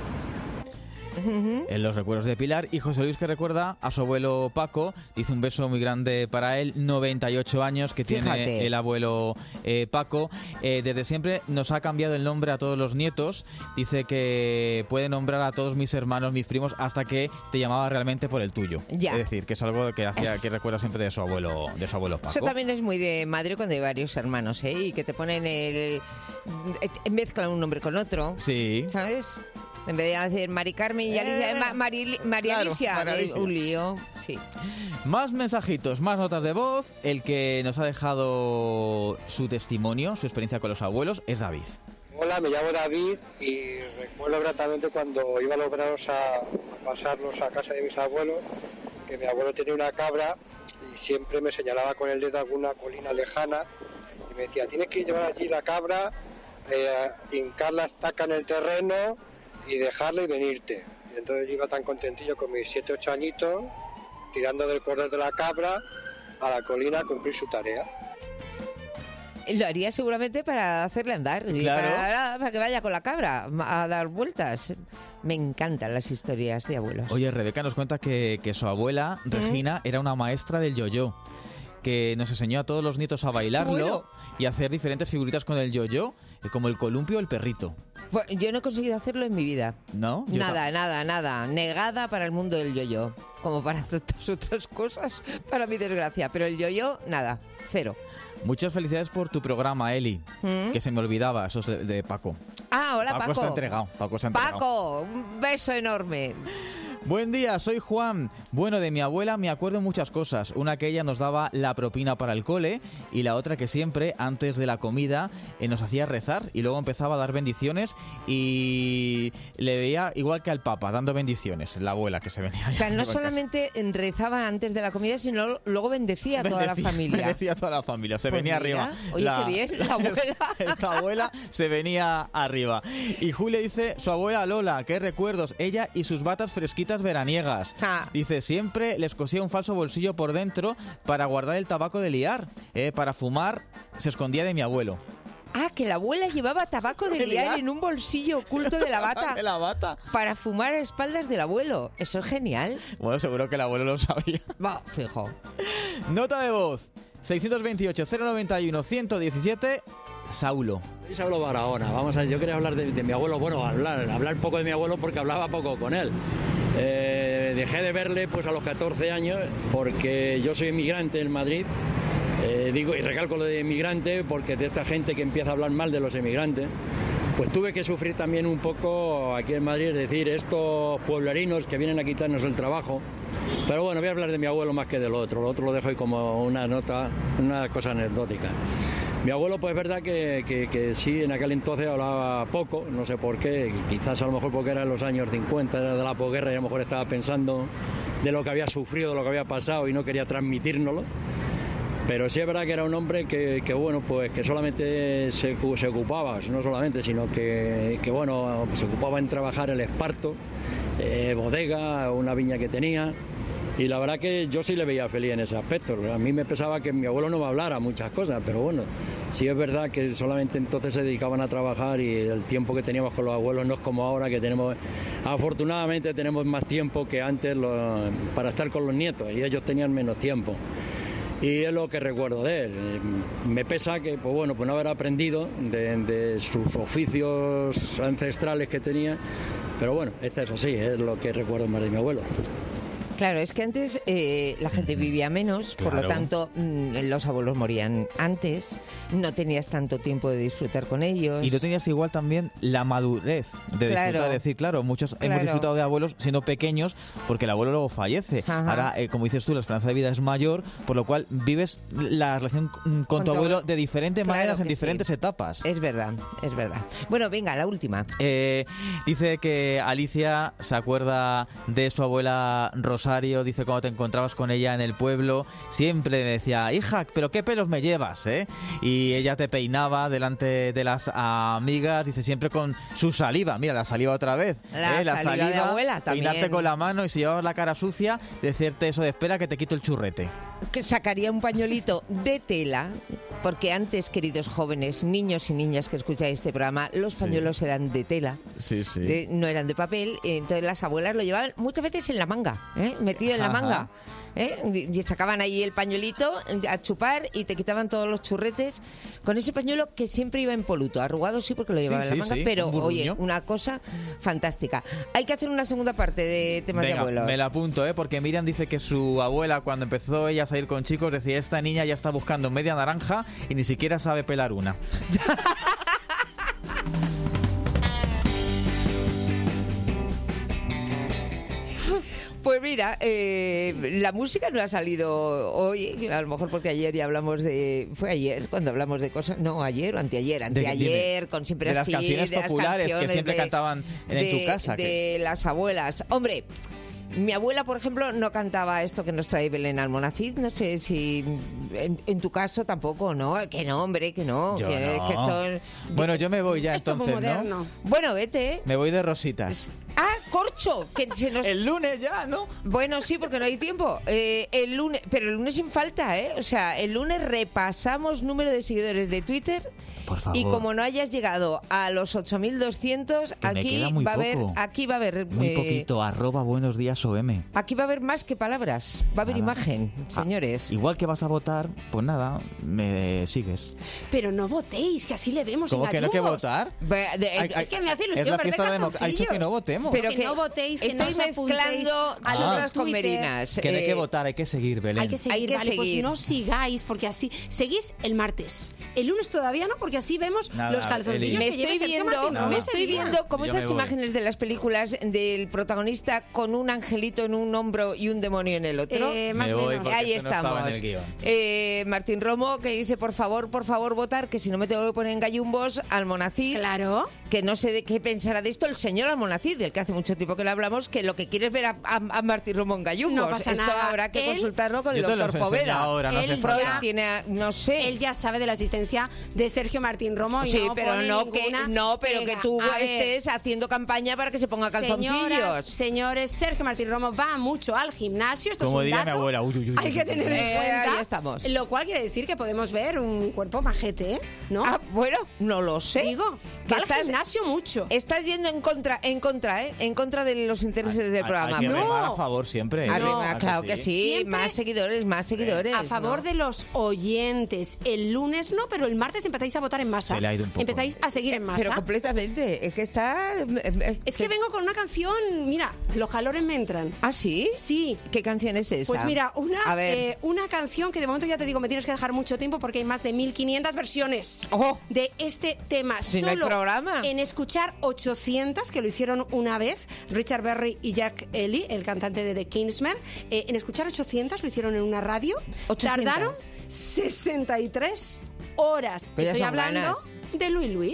En los recuerdos de Pilar. Y José Luis, que recuerda a su abuelo Paco, dice un beso muy grande para él, 98 años que tiene el abuelo Paco. Desde siempre nos ha cambiado el nombre a todos los nietos. Dice que puede nombrar a todos mis hermanos, mis primos, hasta que te llamaba realmente por el tuyo. Es decir, que es algo que hacía, que recuerda siempre de su abuelo Paco. Eso también es muy de madre cuando hay varios hermanos, y que te ponen mezclan un nombre con otro. Sí. ¿Sabes? En vez de decir Mari Carmen y Alicia, María Alicia, un lío. Sí. Más mensajitos, más notas de voz. El que nos ha dejado su testimonio, su experiencia con los abuelos, es David. Hola, me llamo David y recuerdo gratamente cuando iba a los veranos a pasarlos a casa de mis abuelos, que mi abuelo tenía una cabra y siempre me señalaba con el dedo alguna colina lejana y me decía: tienes que llevar allí la cabra, hincar la estaca en el terreno y dejarla y venirte. Y entonces yo iba tan contentillo con mis 7-8 añitos, tirando del cordel de la cabra a la colina a cumplir su tarea. Lo haría seguramente para hacerle andar, claro. para que vaya con la cabra a dar vueltas. Me encantan las historias de abuelos. Oye, Rebeca nos cuenta que su abuela, Regina, era una maestra del yo-yo, que nos enseñó a todos los nietos a bailarlo y a hacer diferentes figuritas con el yo-yo, como el columpio o el perrito. Bueno, yo no he conseguido hacerlo en mi vida. ¿No? Nada. Negada para el mundo del yo-yo. Como para tantas otras cosas, para mi desgracia. Pero el yo-yo, nada. Cero. Muchas felicidades por tu programa, Eli. Que se me olvidaba, eso es de Paco. Ah, hola, Paco. Paco está entregado. Paco, un beso enorme. Buen día, soy Juan. Bueno, de mi abuela me acuerdo muchas cosas. Una, que ella nos daba la propina para el cole, y la otra, que siempre antes de la comida nos hacía rezar y luego empezaba a dar bendiciones, y le veía igual que al Papa dando bendiciones, la abuela que se venía. O sea, no solamente rezaba antes de la comida, sino luego bendecía a toda la familia. Bendecía a toda la familia, se venía arriba. Oye, qué bien, la abuela. Esta abuela se venía arriba. Y Julia dice, su abuela Lola, qué recuerdos, ella y sus batas fresquitas veraniegas. Dice, siempre les cosía un falso bolsillo por dentro para guardar el tabaco de liar. Para fumar se escondía de mi abuelo. Ah, que la abuela llevaba tabaco de liar en un bolsillo oculto de la bata. ¿De la bata? Para fumar a espaldas del abuelo. Eso es genial. Bueno, seguro que el abuelo lo sabía. Va, fijo. Nota de voz: 628-091-117. Saulo. Soy Saulo Barahona. Vamos a ver, yo quería hablar de mi abuelo. Bueno, hablar poco de mi abuelo porque hablaba poco con él. Dejé de verle pues a los 14 años porque yo soy inmigrante en Madrid. Digo y recalco lo de inmigrante porque de esta gente que empieza a hablar mal de los emigrantes, pues tuve que sufrir también un poco aquí en Madrid, es decir, estos pueblerinos que vienen a quitarnos el trabajo. Pero bueno, voy a hablar de mi abuelo más que del otro. Lo otro lo dejo ahí como una nota, una cosa anecdótica. Mi abuelo, pues es verdad que sí, en aquel entonces hablaba poco, no sé por qué, quizás a lo mejor porque era en los años 50, era de la posguerra, y a lo mejor estaba pensando de lo que había sufrido, de lo que había pasado y no quería transmitírnoslo. Pero sí es verdad que era un hombre que bueno, pues que solamente se ocupaba, no solamente, sino que bueno, se ocupaba en trabajar el esparto, bodega, una viña que tenía. Y la verdad que yo sí le veía feliz en ese aspecto. A mí me pensaba que mi abuelo no me hablara muchas cosas, pero bueno, sí es verdad que solamente entonces se dedicaban a trabajar y el tiempo que teníamos con los abuelos no es como ahora, que tenemos, afortunadamente tenemos más tiempo que antes para estar con los nietos y ellos tenían menos tiempo. y es lo que recuerdo de él. Me pesa que pues bueno, pues no haber aprendido de sus oficios ancestrales que tenía, pero bueno, esto es así, es lo que recuerdo más de mi abuelo. Claro, es que antes la gente vivía menos, por lo Claro. tanto los abuelos morían antes, no tenías tanto tiempo de disfrutar con ellos. Y no tenías igual también la madurez de Claro. disfrutar. Es decir, claro, muchos Claro. hemos disfrutado de abuelos siendo pequeños porque el abuelo luego fallece. Ajá. Ahora, como dices tú, la esperanza de vida es mayor, por lo cual vives la relación con tu abuelo de diferentes Claro maneras en que diferentes sí. etapas. Es verdad, es verdad. Bueno, venga, la última. Dice que Alicia se acuerda de su abuela Rosario, dice cuando te encontrabas con ella en el pueblo, siempre le decía, hija, pero qué pelos me llevas, ¿eh? Y ella te peinaba delante de las amigas, dice siempre con su saliva, mira, la saliva otra vez, La saliva de abuela también. peinarte con la mano y si llevabas la cara sucia, decirte eso de espera que te quito el churrete. Que sacaría un pañuelito de tela, porque antes, queridos jóvenes, niños y niñas que escucháis este programa, los pañuelos eran de tela, Sí, sí. no eran de papel, entonces las abuelas lo llevaban muchas veces en la manga, metido en la Ajá. manga. Y sacaban ahí el pañuelito a chupar y te quitaban todos los churretes con ese pañuelo que siempre iba impoluto, arrugado sí porque lo llevaba en la manga, pero un oye, burruño. una cosa fantástica. Hay que hacer una segunda parte de temas de Venga, abuelos. me la apunto, porque Miriam dice que su abuela, cuando empezó ella a salir con chicos, decía, esta niña ya está buscando media naranja y ni siquiera sabe pelar una. Pues mira, la música no ha salido hoy, a lo mejor porque ayer ya hablamos de... ¿Fue ayer cuando hablamos de cosas? No, ayer o anteayer. Anteayer, con siempre de las así, canciones de las populares que canciones siempre de- cantaban en tu casa. De las abuelas. Hombre, mi abuela, por ejemplo, no cantaba esto que nos trae Belén Almonacid. No sé si en tu caso tampoco, ¿no? Que no, hombre, que no. Yo que no. que esto- Bueno, yo me voy ya entonces, ¿no? Bueno, vete. Me voy de rositas. Ah, corcho, que se nos... El lunes ya, ¿no? Bueno, sí, porque no hay tiempo. El lunes, pero el lunes sin falta, ¿eh? O sea, el lunes repasamos número de seguidores de Twitter. Por favor. Y como no hayas llegado a los 8.200, Que me aquí queda muy va a haber, poco. aquí va a haber, Muy poquito, @buenos días OM. aquí va a haber más que palabras. Va a haber Nada. imagen, señores. Igual que vas a votar, pues nada, me sigues. Pero no votéis, que así le vemos ¿Cómo en que no hay que gallumos. votar? Es que me hace Es ilusión la perder fiesta de la ha dicho que no votemos. Pero que no votéis, que no estáis os apuntéis mezclando a nosotras los con Twitter. Merinas. Que no hay que votar, hay que seguir, Belén. Hay que seguir, Hay que vale, pues seguir. no sigáis, porque así... Seguís el martes. El lunes todavía no, porque así vemos Nada, los calzoncillos Me que lleva estoy Sergio viendo, Martín Roma me ese estoy día. viendo como Yo me esas voy. imágenes de las películas del protagonista con un angelito en un hombro y un demonio en el otro. Más Me o voy menos. porque Ahí esto no estaba estamos. en el guión. Martín Romo que dice por favor votar, que si no me tengo que poner en gallumbos. Almonacid, Claro. que no sé de qué pensará de esto el señor Almonacid, del que hace mucho tiempo que le hablamos, que lo que quiere es ver a Martín Romo en gallumbos. No pasa esto nada. habrá que Él- consultarlo con el Yo te los doctor enseño Poveda. ahora, no hace Freud falta. tiene, no sé. Él ya sabe de la existencia de Sergio Martín Romo y Sí, no pero pone no que ninguna no, pero pega. que tú A ver, estés haciendo campaña para que se ponga calzoncillos. Señoras, señores, Sergio Martín Romo va mucho al gimnasio. Esto Como es un diría mi dato. abuela, uy, uy, uy, Hay que uy, tener en uy. cuenta. Ahí estamos. Lo cual quiere decir que podemos ver un cuerpo majete, ¿eh? ¿No? Ah, bueno, no lo sé. Digo, Que va al estás- gimnasio mucho. Estás yendo en contra de los intereses del programa. Hay que No. remar a favor siempre. Arriba, ¿A claro que sí, Siempre más seguidores. A favor ¿no? de los oyentes. El lunes no, pero el martes empezáis a votar en masa. Se le ha ido un poco. Empezáis a seguir en masa. Pero completamente, es que está... Es que vengo con una canción, mira, los calores me entran. ¿Ah, sí? Sí. ¿Qué canción es esa? Pues mira, A ver. una canción que de momento ya te digo, me tienes que dejar mucho tiempo porque hay más de 1500 versiones de este tema. Si no hay Solo programa. en escuchar 800, que lo hicieron una vez, Richard Berry y Jack Ellie, el cantante de The Kingsmen, en escuchar 800 lo hicieron en una radio. 800. Tardaron 63 horas. Pues ya Estoy son hablando ganas. de Louis Louis.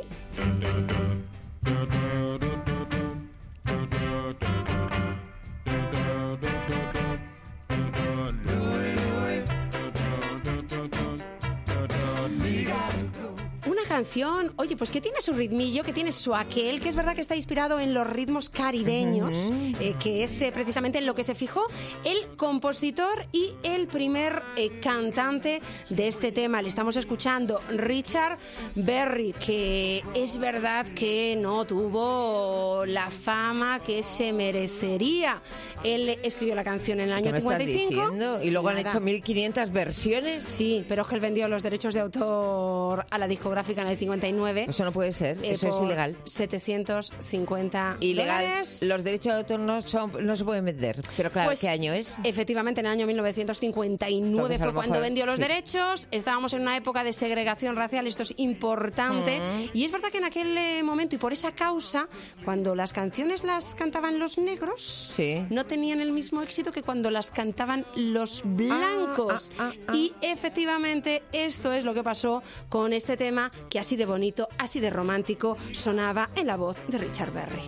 canción, oye, pues que tiene su ritmillo, que tiene su aquel, que es verdad que está inspirado en los ritmos caribeños, que es precisamente en lo que se fijó el compositor y el primer cantante de este tema. Le estamos escuchando Richard Berry, que es verdad que no tuvo la fama que se merecería. Él escribió la canción en el año 55. Y luego han hecho 1500 versiones. Sí, pero es que él vendió los derechos de autor a la discográfica en el 59. Eso no puede ser, eso es ilegal. 750 ilegal. dólares. Los derechos de autor no se pueden vender. Pero claro, Pues, ¿qué año es? Efectivamente, en el año 1959 Entonces, fue cuando vendió los sí. derechos. Estábamos en una época de segregación racial, esto es importante. Y es verdad que en aquel momento, y por esa causa, cuando las canciones las cantaban los negros, no tenían el mismo éxito que cuando las cantaban los blancos. Y efectivamente, esto es lo que pasó con este tema, que así de bonito, así de romántico, sonaba en la voz de Richard Berry.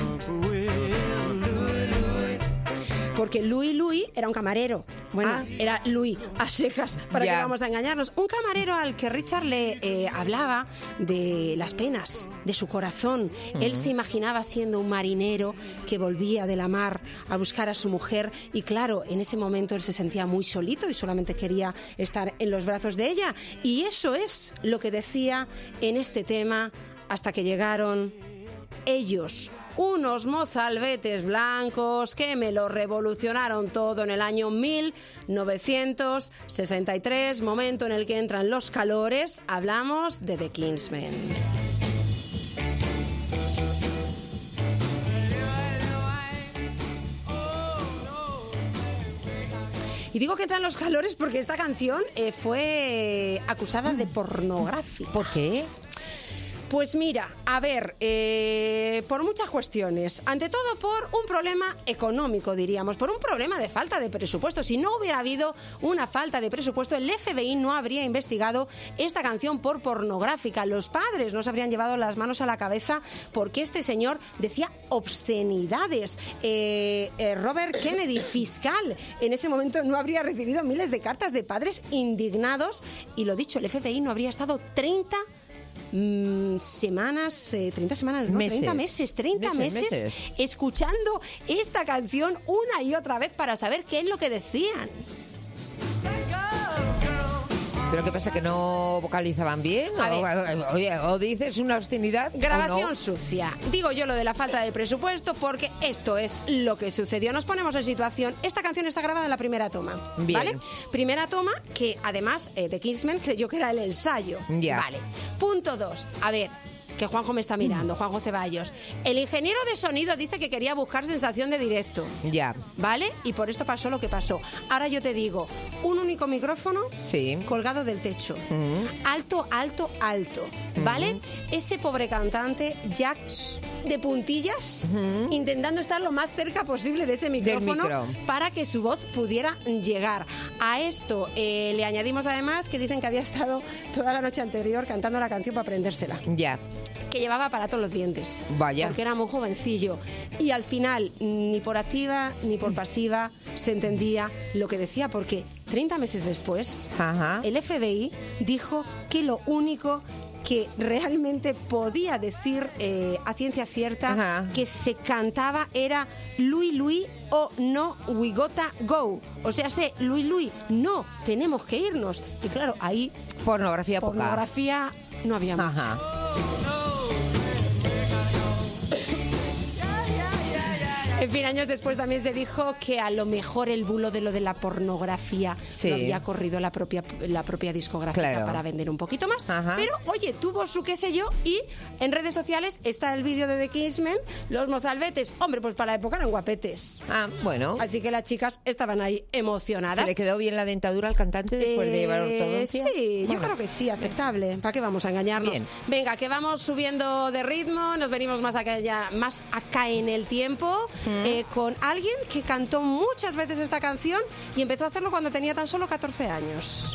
Porque Louis era un camarero. Bueno, era Louis a secas, para que vamos a engañarnos. Un camarero al que Richard le hablaba de las penas, de su corazón. Él se imaginaba siendo un marinero que volvía de la mar a buscar a su mujer. Y claro, en ese momento él se sentía muy solito y solamente quería estar en los brazos de ella. Y eso es lo que decía en este tema, hasta que llegaron ellos, unos mozalbetes blancos que me lo revolucionaron todo en el año 1963, momento en el que entran los calores. Hablamos de The Kingsmen. Y digo que entran los calores porque esta canción fue acusada de pornografía. ¿Por qué? Pues mira, a ver, por muchas cuestiones. Ante todo por un problema económico, diríamos, por un problema de falta de presupuesto. Si no hubiera habido una falta de presupuesto, el FBI no habría investigado esta canción por pornográfica. Los padres no se habrían llevado las manos a la cabeza porque este señor decía obscenidades. Robert Kennedy, fiscal, en ese momento no habría recibido miles de cartas de padres indignados. Y lo dicho, el FBI no habría estado 30 semanas, 30 semanas, no, meses. 30 meses escuchando esta canción una y otra vez para saber qué es lo que decían. ¿Pero qué pasa, que no vocalizaban bien? ¿O dices una obscenidad? Grabación sucia. Digo yo lo de la falta de presupuesto porque esto es lo que sucedió. Nos ponemos en situación. Esta canción está grabada en la primera toma. Bien. ¿Vale? Primera toma que además The Kingsmen creyó que era el ensayo. Ya. Vale. Punto 2. A ver, que Juanjo me está mirando, Juanjo Ceballos. El ingeniero de sonido dice que quería buscar sensación de directo. Ya. ¿Vale? Y por esto pasó lo que pasó. Ahora yo te digo, un único micrófono colgado del techo. Alto, alto, alto. ¿Vale? Ese pobre cantante, Jack, de puntillas, intentando estar lo más cerca posible de ese micrófono para que su voz pudiera llegar. A esto le añadimos además que dicen que había estado toda la noche anterior cantando la canción para aprendérsela. Ya. Que llevaba aparato en los dientes. Vaya. Porque era muy jovencillo. Y al final, ni por activa ni por pasiva, se entendía lo que decía, porque 30 meses después, el FBI dijo que lo único que realmente podía decir a ciencia cierta que se cantaba era Louis Louis o No We Gotta Go. O sea, Louis Louis, no, tenemos que irnos. Y claro, ahí pornografía no había mucha. En fin, años después también se dijo que a lo mejor el bulo de lo de la pornografía lo había corrido la propia discográfica para vender un poquito más. Pero, oye, tuvo su qué sé yo, y en redes sociales está el vídeo de The Kingsmen, los mozalbetes. Hombre, pues para la época eran guapetes. Bueno. Así que las chicas estaban ahí emocionadas. ¿Se le quedó bien la dentadura al cantante después de llevar ortodoncia? Sí, yo creo que sí, aceptable. ¿Para qué vamos a engañarnos? Bien. Venga, que vamos subiendo de ritmo, nos venimos más acá en el tiempo. Con alguien que cantó muchas veces esta canción y empezó a hacerlo cuando tenía tan solo 14 años.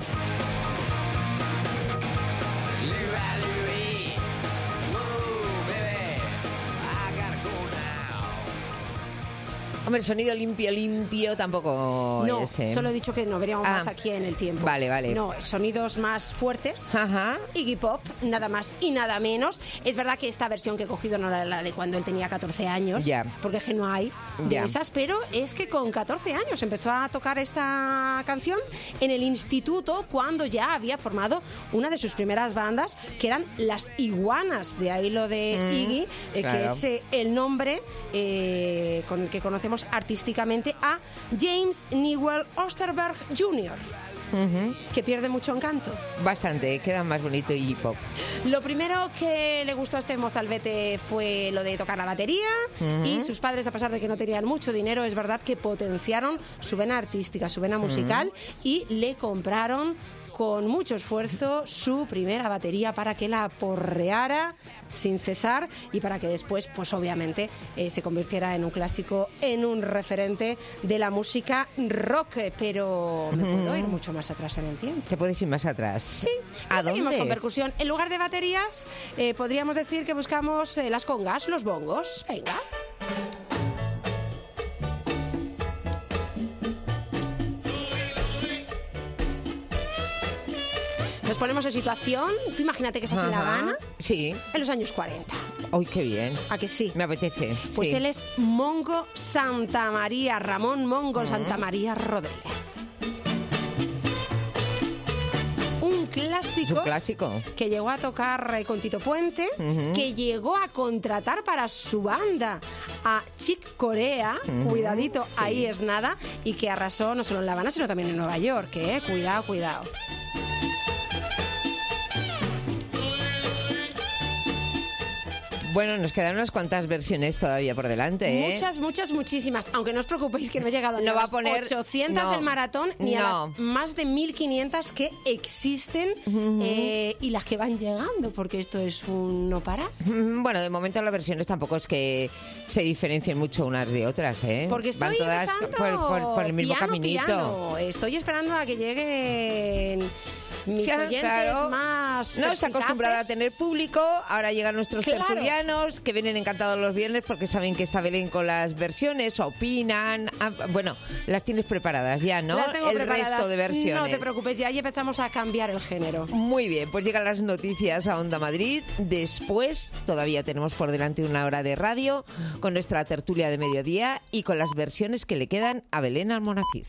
Hombre, sonido limpio tampoco No, es, ¿eh? solo he dicho que no veríamos más aquí en el tiempo. Vale. No, sonidos más fuertes. Iggy Pop, nada más y nada menos. Es verdad que esta versión que he cogido no era la de cuando él tenía 14 años, porque que no hay de esas, pero es que con 14 años empezó a tocar esta canción en el instituto cuando ya había formado una de sus primeras bandas, que eran las Iguanas, de ahí lo de Iggy, que es el nombre con el que conocemos artísticamente a James Newell Osterberg Jr., que pierde mucho encanto. Bastante, queda más bonito Iggy Pop. Lo primero que le gustó a este mozalbete fue lo de tocar la batería, y sus padres, a pesar de que no tenían mucho dinero, es verdad que potenciaron su vena artística, su vena musical, y le compraron con mucho esfuerzo su primera batería para que la porreara sin cesar y para que después, pues obviamente, se convirtiera en un clásico, en un referente de la música rock. Pero me puedo ir mucho más atrás en el tiempo. ¿Te puedes ir más atrás? Sí. ¿A dónde? Seguimos con percusión. En lugar de baterías, podríamos decir que buscamos las congas, los bongos. Venga. Nos ponemos en situación. Tú imagínate que estás en La Habana. Sí. En los años 40. ¡Ay, qué bien! ¿A que sí? Me apetece. Pues sí. él es Mongo Santamaría, Ramón Mongo Santamaría Rodríguez. Un clásico que llegó a tocar con Tito Puente, que llegó a contratar para su banda a Chick Corea, cuidadito, ahí es nada, y que arrasó no solo en La Habana, sino también en Nueva York, cuidado. Bueno, nos quedan unas cuantas versiones todavía por delante, ¿eh? Muchísimas. Aunque no os preocupéis que no he llegado no a va las a poner 800 del maratón ni a las más de 1500 que existen y las que van llegando, porque esto es un no parar. Bueno, de momento las versiones tampoco es que se diferencien mucho unas de otras, ¿eh? Porque estoy van todas por el mismo caminito. Piano. Estoy esperando a que lleguen mis oyentes más no se ha acostumbrado a tener público, ahora llegan nuestros tertulianos que vienen encantados los viernes porque saben que está Belén con las versiones, opinan, bueno, las tienes preparadas ya, ¿no? Las tengo preparadas. Resto de versiones. No te preocupes, ya empezamos a cambiar el género. Muy bien, pues llegan las noticias a Onda Madrid, después todavía tenemos por delante una hora de radio con nuestra tertulia de mediodía y con las versiones que le quedan a Belén Almonacid.